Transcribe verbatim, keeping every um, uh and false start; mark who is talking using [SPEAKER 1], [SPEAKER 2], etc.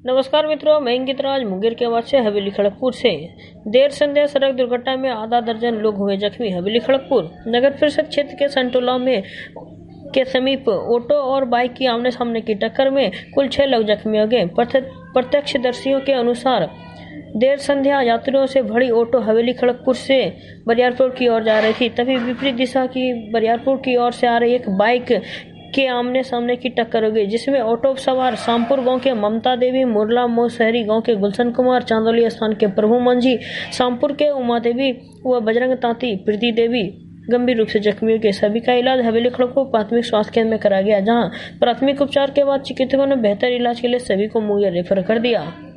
[SPEAKER 1] नमस्कार मित्रों, मैं अंकित राज मुंगेर के आवाज से हवेली खड़गपुर से। देर संध्या सड़क दुर्घटना में आधा दर्जन लोग हुए जख्मी। हवेली खड़गपुर नगर परिषद क्षेत्र के संटोला में के समीप ऑटो और बाइक की आमने सामने की टक्कर में कुल छह लोग जख्मी हो गए। प्रत्यक्षदर्शियों के अनुसार देर संध्या यात्रियों से भरी ऑटो हवेली खड़गपुर से बरियारपुर की ओर जा रही थी। तभी विपरीत दिशा की बरियारपुर की ओर से आ रही एक बाइक के आमने सामने की टक्कर हो गई, जिसमें ऑटो सवार शामपुर गांव के ममता देवी, मुरला मोशहरी गांव के गुलशन कुमार, चांदोली स्थान के प्रभु मंझी, शामपुर के उमा देवी व बजरंग तांती प्रीति देवी गंभीर रूप से जख्मी हो गए। सभी का इलाज हवेली खड़गपुर प्राथमिक स्वास्थ्य केंद्र में कराया गया, जहां प्राथमिक उपचार के बाद चिकित्सकों ने बेहतर इलाज के लिए सभी को मुंगेर रेफर कर दिया।